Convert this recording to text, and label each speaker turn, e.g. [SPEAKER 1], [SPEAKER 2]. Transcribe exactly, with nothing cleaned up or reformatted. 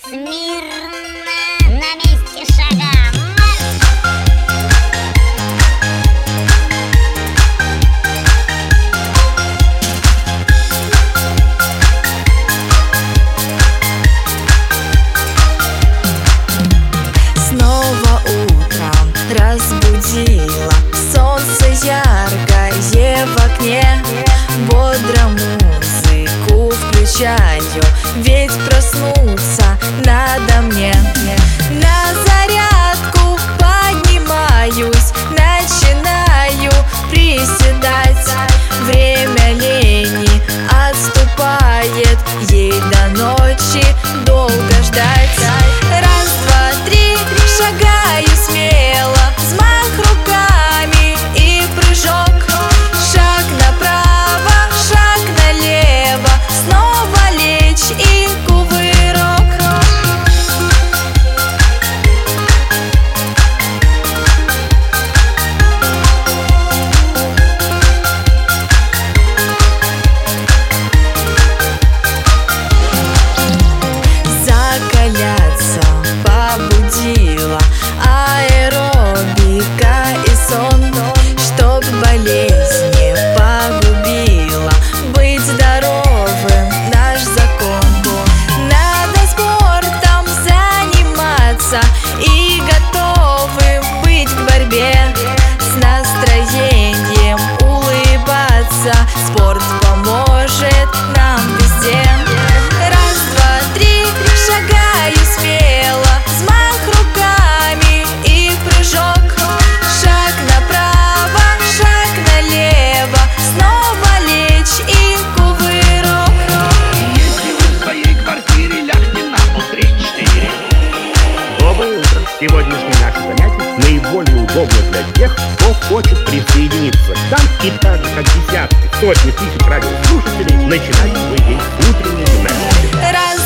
[SPEAKER 1] Смирно, на месте шагом.
[SPEAKER 2] Снова утром разбудила солнце яркое в окне. Бодро музыку включаю, ведь проснуться надо мне. На зарядку поднимаюсь, начинаю приседать. Время лени отступает, ей до ночи долго ждать. Раз, два, три, шагаю смело, взмах руками и прыжок. Шаг направо, шаг налево, снова лечь и кувырок. Закаляться побудила аэробика и сон, чтоб болезнь не погубила. Быть здоровым — наш закон. Надо спортом заниматься и готовым быть к борьбе. С настроением улыбаться, спорт поможет нам везде. Раз, два, три, шагаю смело, взмах руками и прыжок. Шаг направо, шаг налево, снова лечь и кувырок.
[SPEAKER 3] Если вы в своей квартире, лягте на пол три-четыре.
[SPEAKER 4] Доброе утро! Сегодняшнее наше занятие наиболее удобно для тех, кто хочет присоединиться к нам и так же, как десятки, сотни тысяч радиослушателей, начинать свой день утренней гимнастикой.
[SPEAKER 2] Раз,